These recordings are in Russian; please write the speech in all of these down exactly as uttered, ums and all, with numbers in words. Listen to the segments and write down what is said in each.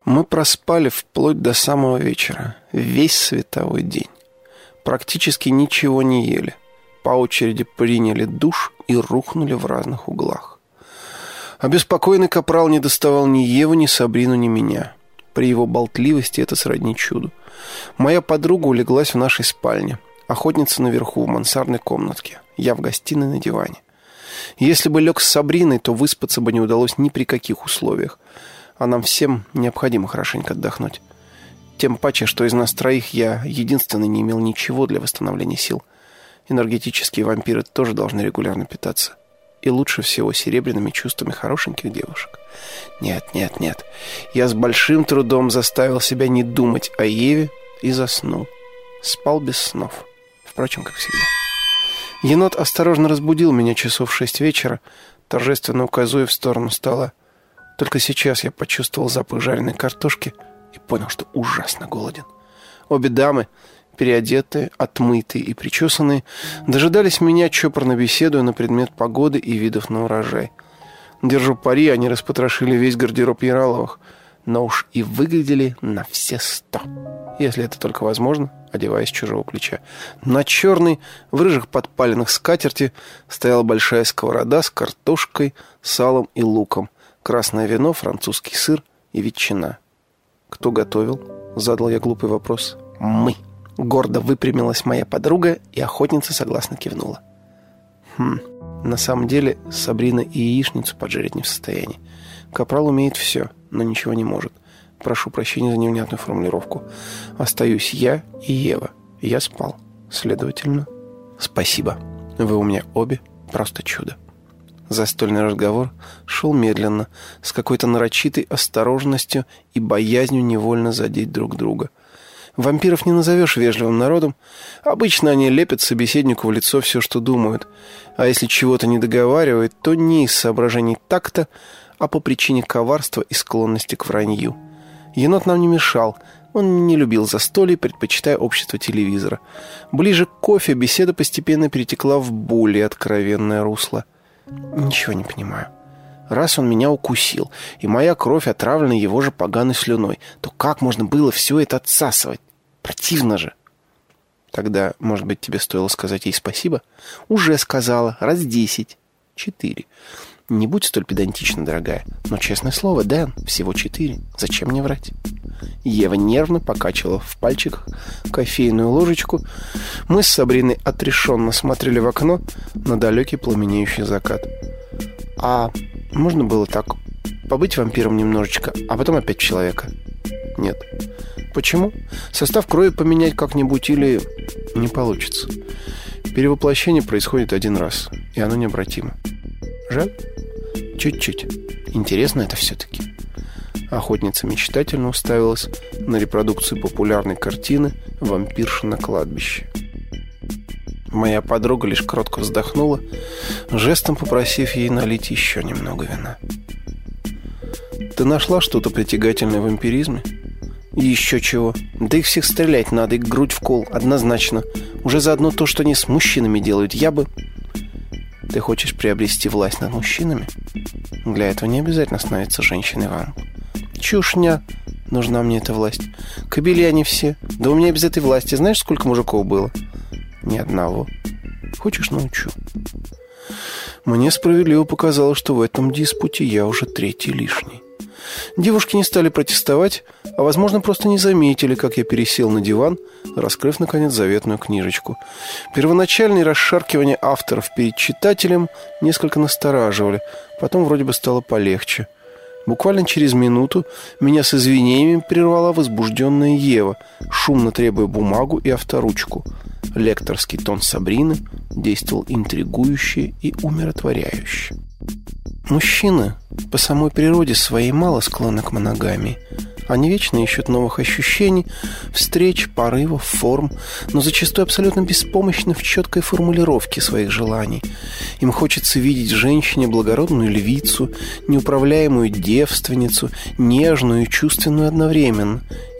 Мы проспали вплоть до самого вечера, весь световой день. Практически ничего не ели. По очереди приняли душ и рухнули в разных углах. Обеспокоенный капрал не доставал ни Еву, ни Сабрину, ни меня. При его болтливости это сродни чуду. Моя подруга улеглась в нашей спальне. Охотница наверху, в мансардной комнатке. Я в гостиной на диване. Если бы лег с Сабриной, то выспаться бы не удалось ни при каких условиях. А нам всем необходимо хорошенько отдохнуть. Тем паче, что из нас троих я единственный не имел ничего для восстановления сил. Энергетические вампиры тоже должны регулярно питаться. И лучше всего серебряными чувствами хорошеньких девушек. Нет, нет, нет. Я с большим трудом заставил себя не думать о Еве и заснул. Спал без снов. Впрочем, как всегда. Енот осторожно разбудил меня часов в шесть вечера, торжественно указывая в сторону стола. Только сейчас я почувствовал запах жареной картошки и понял, что ужасно голоден. Обе дамы, переодетые, отмытые и причесанные, дожидались меня, чопорно беседуя на предмет погоды и видов на урожай. Держу пари, они распотрошили весь гардероб Яраловых, но уж и выглядели на все сто. Если это только возможно, одеваясь с чужого плеча. На черной, в рыжих подпаленных скатерти стояла большая сковорода с картошкой, салом и луком, красное вино, французский сыр и ветчина. «Кто готовил?» — задал я глупый вопрос. «Мы». Гордо выпрямилась моя подруга, и охотница согласно кивнула. Хм, на самом деле Сабрина и яичницу поджарить не в состоянии. Капрал умеет все, но ничего не может. Прошу прощения за невнятную формулировку. Остаюсь я и Ева. Я спал. Следовательно, спасибо. Вы у меня обе просто чудо. Застольный разговор шел медленно, с какой-то нарочитой осторожностью и боязнью невольно задеть друг друга. Вампиров не назовешь вежливым народом. Обычно они лепят собеседнику в лицо все, что думают. А если чего-то не договаривают, то не из соображений такта, а по причине коварства и склонности к вранью. Енот нам не мешал. Он не любил застолье, предпочитая общество телевизора. Ближе к кофе беседа постепенно перетекла в более откровенное русло. Ничего не понимаю. Раз он меня укусил, и моя кровь отравлена его же поганой слюной, то как можно было все это отсасывать? Противно же. Тогда, может быть, тебе стоило сказать ей спасибо? Уже сказала. Раз десять. Четыре. Не будь столь педантична, дорогая. Но, честное слово, Дэн, всего четыре. Зачем мне врать? Ева нервно покачивала в пальчиках кофейную ложечку. Мы с Сабриной отрешенно смотрели в окно на далекий пламенеющий закат. А можно было так, побыть вампиром немножечко, а потом опять человека? Нет. Почему? Состав крови поменять как-нибудь или не получится. Перевоплощение происходит один раз, и оно необратимо. Жаль? Чуть-чуть. Интересно это все-таки. Охотница мечтательно уставилась на репродукцию популярной картины «Вампирша на кладбище». Моя подруга лишь кротко вздохнула, жестом попросив ей налить еще немного вина. «Ты нашла что-то притягательное в вампиризме?» «Еще чего. Да их всех стрелять надо, и грудь в кол, однозначно. Уже заодно то, что они с мужчинами делают, я бы...» «Ты хочешь приобрести власть над мужчинами? Для этого не обязательно становиться женщиной-вамп». «Чушня. Нужна мне эта власть. Кобели они все. Да у меня без этой власти знаешь, сколько мужиков было?» «Ни одного. Хочешь, научу?» Мне справедливо показалось, что в этом диспуте я уже третий лишний. Девушки не стали протестовать, а, возможно, просто не заметили, как я пересел на диван, раскрыв, наконец, заветную книжечку. Первоначальные расшаркивания авторов перед читателем несколько настораживали, потом вроде бы стало полегче. Буквально через минуту меня с извинениями прервала возбужденная Ева, шумно требуя бумагу и авторучку. Лекторский тон Сабрины действовал интригующе и умиротворяюще. Мужчины по самой природе своей мало склонны к моногамии. Они вечно ищут новых ощущений, встреч, порывов, форм, но зачастую абсолютно беспомощны в четкой формулировке своих желаний. Им хочется видеть в женщине благородную львицу, неуправляемую девственницу, нежную и чувственную одновременно.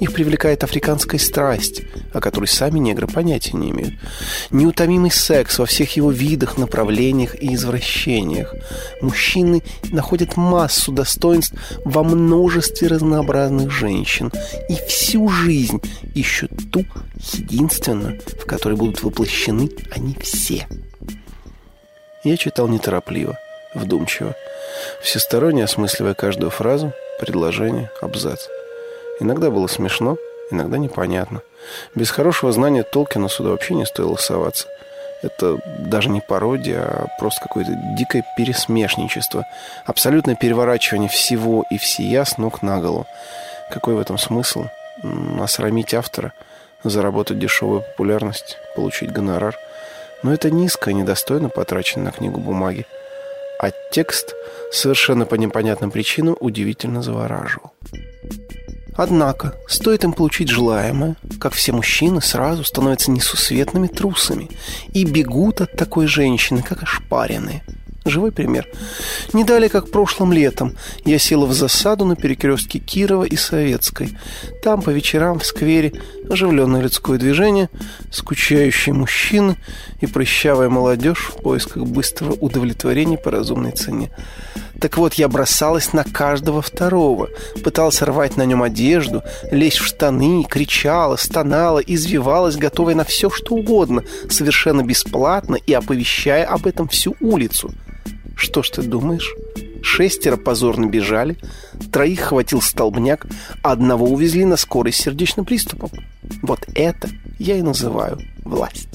Их привлекает африканская страсть, о которой сами негры понятия не имеют. Неутомимый секс во всех его видах, направлениях и извращениях. Мужчины находят массу достоинств во множестве разнообразных женщин и всю жизнь ищут ту единственную, в которой будут воплощены они все. Я читал неторопливо, вдумчиво, всесторонне осмысливая каждую фразу, предложение, абзац. Иногда было смешно, иногда непонятно. Без хорошего знания Толкина сюда вообще не стоило соваться. Это даже не пародия, а просто какое-то дикое пересмешничество. Абсолютное переворачивание всего и всея с ног на голову. Какой в этом смысл? Осрамить автора, заработать дешевую популярность, получить гонорар. Но это низко, недостойно потрачено на книгу бумаги. А текст совершенно по непонятным причинам удивительно завораживал. Однако, стоит им получить желаемое, как все мужчины сразу становятся несусветными трусами и бегут от такой женщины, как ошпаренные. Живой пример. Не далее, как прошлым летом, я села в засаду на перекрестке Кирова и Советской. Там по вечерам в сквере оживленное людское движение, скучающие мужчины и прыщавая молодежь в поисках быстрого удовлетворения по разумной цене. Так вот, я бросалась на каждого второго, пыталась рвать на нем одежду, лезть в штаны, кричала, стонала, извивалась, готовая на все, что угодно, совершенно бесплатно и оповещая об этом всю улицу. Что ж ты думаешь? Шестеро позорно бежали, троих хватил столбняк, а одного увезли на скорой с сердечным приступом. Вот это я и называю власть.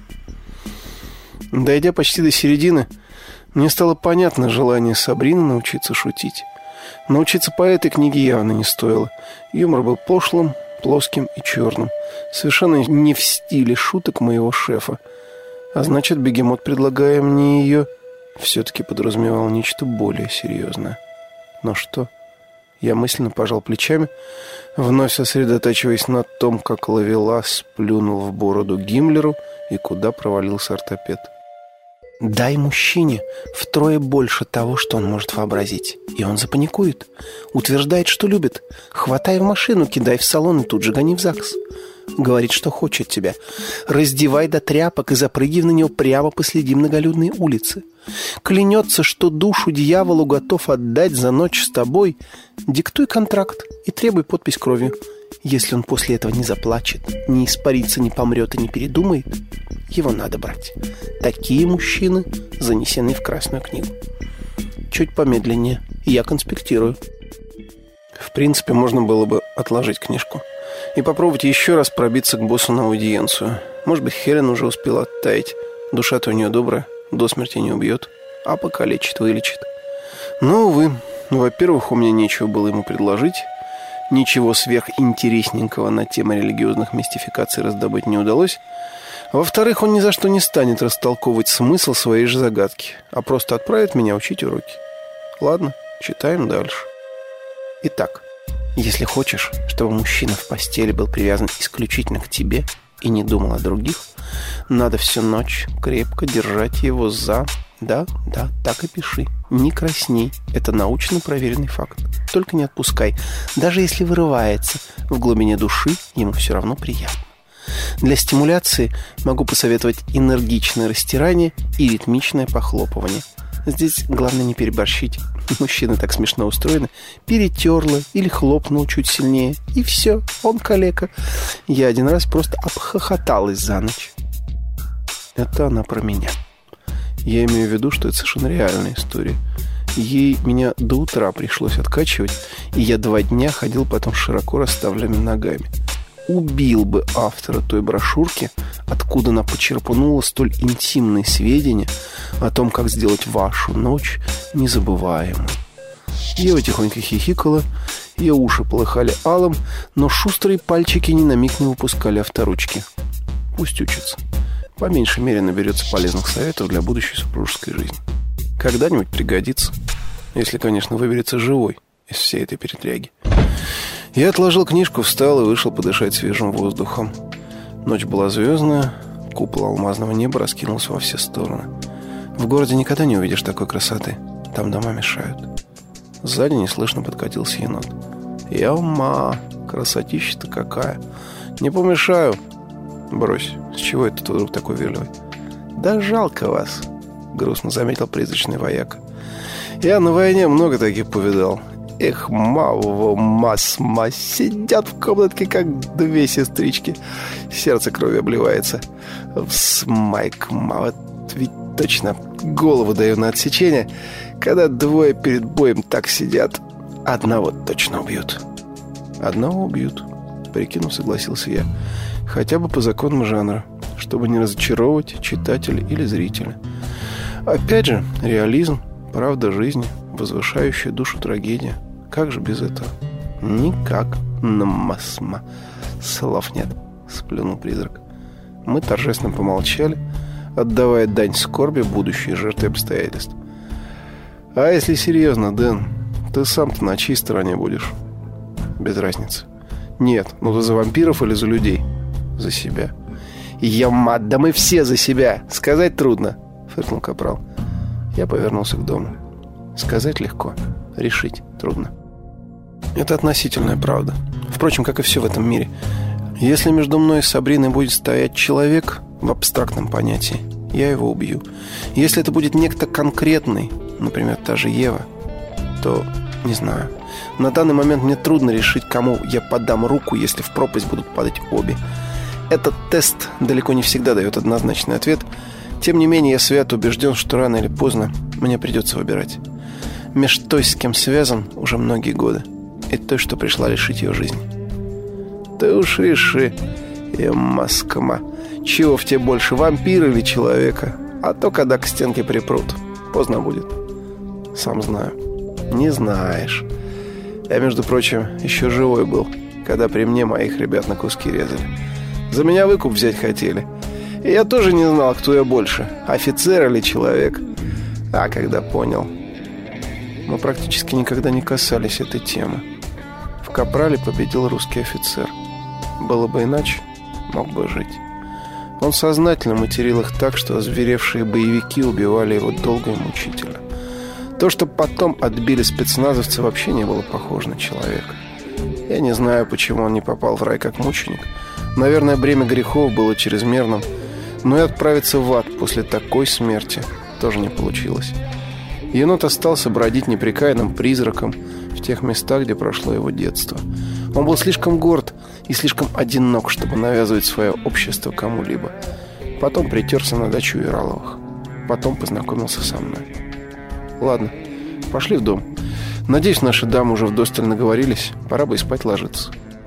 Дойдя почти до середины, мне стало понятно желание Сабрины научиться шутить. Научиться по этой книге явно не стоило. Юмор был пошлым, плоским и черным. Совершенно не в стиле шуток моего шефа. А значит, бегемот, предлагая мне ее, все-таки подразумевал нечто более серьезное. Но что? Я мысленно пожал плечами, вновь сосредотачиваясь на том, как Ловелас плюнул в бороду Гиммлеру и куда провалился ортопед. Дай мужчине втрое больше того, что он может вообразить, и он запаникует. Утверждает, что любит. Хватай в машину, кидай в салон и тут же гони в ЗАГС. Говорит, что хочет тебя. Раздевай до тряпок и запрыгивай на него прямо посреди многолюдной улицы. Клянется, что душу дьяволу готов отдать за ночь с тобой. Диктуй контракт и требуй подпись кровью. Если он после этого не заплачет, не испарится, не помрет и не передумает, его надо брать. Такие мужчины занесены в Красную книгу. Чуть помедленнее, я конспектирую. В принципе, можно было бы отложить книжку и попробовать еще раз пробиться к боссу на аудиенцию. Может быть, Хелен уже успела оттаять. Душа-то у нее добрая, до смерти не убьет, а покалечит, вылечит. Но, увы, во-первых, у меня нечего было ему предложить. Ничего сверхинтересненького на тему религиозных мистификаций раздобыть не удалось. Во-вторых, он ни за что не станет растолковывать смысл своей же загадки, а просто отправит меня учить уроки. Ладно, читаем дальше. Итак, если хочешь, чтобы мужчина в постели был привязан исключительно к тебе и не думал о других, надо всю ночь крепко держать его за... Да, да, так и пиши. Не красней. Это научно проверенный факт. Только не отпускай. Даже если вырывается, в глубине души ему все равно приятно. Для стимуляции могу посоветовать энергичное растирание и ритмичное похлопывание. Здесь главное не переборщить. Мужчины так смешно устроены. Перетерла или хлопнул чуть сильнее. И все, он калека. Я один раз просто обхохоталась за ночь. Это она про меня. Я имею в виду, что это совершенно реальная история. Ей меня до утра пришлось откачивать, и я два дня ходил потом с широко расставленными ногами. Убил бы автора той брошюрки, откуда она почерпнула столь интимные сведения о том, как сделать вашу ночь незабываемой. Ева тихонько хихикала, ее уши полыхали алым, но шустрые пальчики ни на миг не выпускали авторучки. Пусть учится. По меньшей мере наберется полезных советов для будущей супружеской жизни. Когда-нибудь пригодится. Если, конечно, выберется живой из всей этой передряги. Я отложил книжку, встал и вышел подышать свежим воздухом. Ночь была звездная, купол алмазного неба раскинулся во все стороны. В городе никогда не увидишь такой красоты. Там дома мешают. Сзади неслышно подкатился енот. «Яума!» Красотища-то какая. Не помешаю. Брось, с чего это ты вдруг такой вежливый? Да жалко вас, грустно заметил призрачный вояка. Я на войне много таких повидал. Эх, маво, масма, сидят в комнатке, как две сестрички. Сердце кровью обливается. Смайк, мало, ведь точно голову даю на отсечение. Когда двое перед боем так сидят, одного точно убьют. Одного убьют, прикинув, согласился я. Хотя бы по законам жанра, чтобы не разочаровывать читателя или зрителя. Опять же, реализм, правда жизни, возвышающая душу трагедия. Как же без этого? Никак. Намасма. Слов нет, сплюнул призрак. Мы торжественно помолчали, отдавая дань скорби будущей жертве обстоятельств. А если серьезно, Дэн, ты сам-то на чьей стороне будешь? Без разницы. Нет, ну ты за вампиров или за людей? За себя. Ямат, да мы все за себя. Сказать трудно, фыркнул капрал. Я повернулся к дому. Сказать легко, решить трудно. Это относительная правда. Впрочем, как и все в этом мире. Если между мной и Сабриной будет стоять человек в абстрактном понятии, я его убью. Если это будет некто конкретный, например, та же Ева, то не знаю. На данный момент мне трудно решить, кому я подам руку, если в пропасть будут падать обе. Этот тест далеко не всегда дает однозначный ответ. Тем не менее, я свято убежден, что рано или поздно мне придется выбирать. Меж той, с кем связан уже многие годы, и той, что пришла лишить ее жизни. Ты уж реши, Эмаскама, чего в тебе больше, вампир или человека? А то, когда к стенке припрут, поздно будет. Сам знаю. Не знаешь. Я, между прочим, еще живой был, когда при мне моих ребят на куски резали. За меня выкуп взять хотели. И я тоже не знал, кто я больше, офицер или человек. А когда понял... Мы практически никогда не касались этой темы. В Капрале победил русский офицер. Было бы иначе, мог бы жить. Он сознательно материл их так, что озверевшие боевики убивали его долго и мучительно. То, что потом отбили спецназовцы, вообще не было похоже на человека. Я не знаю, почему он не попал в рай как мученик. Наверное, бремя грехов было чрезмерным. Но и отправиться в ад после такой смерти тоже не получилось. Енот остался бродить непрекаянным призраком в тех местах, где прошло его детство. Он был слишком горд и слишком одинок, чтобы навязывать свое общество кому-либо. Потом притерся на дачу Ираловых. Потом познакомился со мной. Ладно, пошли в дом. Надеюсь, наши дамы уже вдосталь наговорились. Пора бы и спать ложиться.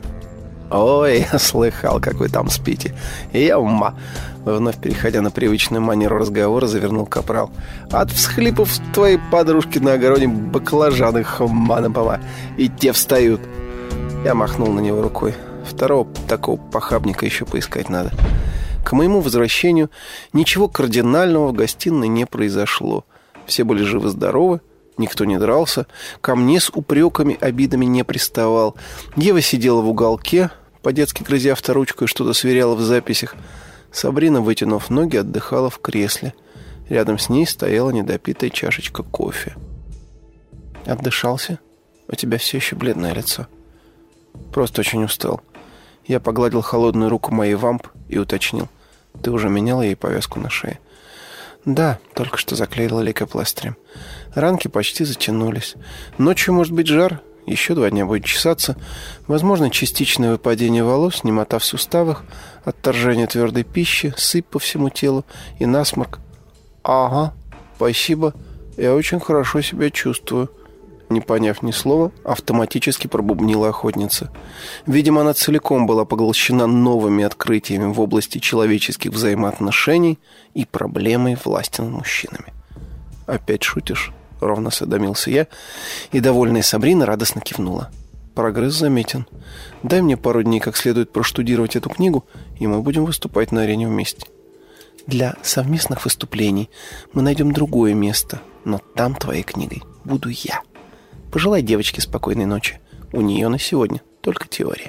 Ой, я слыхал, как вы там спите. Я ума. Вновь переходя на привычную манеру разговора, завернул капрал. От всхлипов твоей подружки на огороде баклажаны хмана-пова. И те встают. Я махнул на него рукой. Второго такого похабника еще поискать надо. К моему возвращению ничего кардинального в гостиной не произошло. Все были живы-здоровы. Никто не дрался. Ко мне с упреками, обидами не приставал. Ева сидела в уголке, по-детски грызя авторучку и что-то сверяла в записях. Сабрина, вытянув ноги, отдыхала в кресле. Рядом с ней стояла недопитая чашечка кофе. «Отдышался? У тебя все еще бледное лицо». «Просто очень устал». Я погладил холодную руку моей вамп и уточнил. «Ты уже меняла ей повязку на шее?» «Да, только что заклеила лейкопластырем. Ранки почти затянулись. Ночью может быть жар, еще два дня будет чесаться. Возможно, частичное выпадение волос, немота в суставах, отторжение твердой пищи, сыпь по всему телу и насморк». «Ага, спасибо. Я очень хорошо себя чувствую». Не поняв ни слова, автоматически пробубнила охотница. Видимо, она целиком была поглощена новыми открытиями в области человеческих взаимоотношений и проблемой власти над мужчинами. «Опять шутишь?» — ровно осведомился я, и довольная Сабрина радостно кивнула. «Прогресс заметен. Дай мне пару дней как следует проштудировать эту книгу, и мы будем выступать на арене вместе. Для совместных выступлений мы найдем другое место, но там твоей книгой буду я. Пожелай девочке спокойной ночи. У нее на сегодня только теория».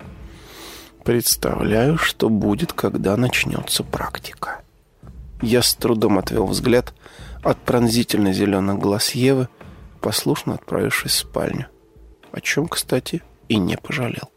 Представляю, что будет, когда начнется практика. Я с трудом отвел взгляд от пронзительно зеленых глаз Евы, послушно отправившись в спальню. О чем, кстати, и не пожалел.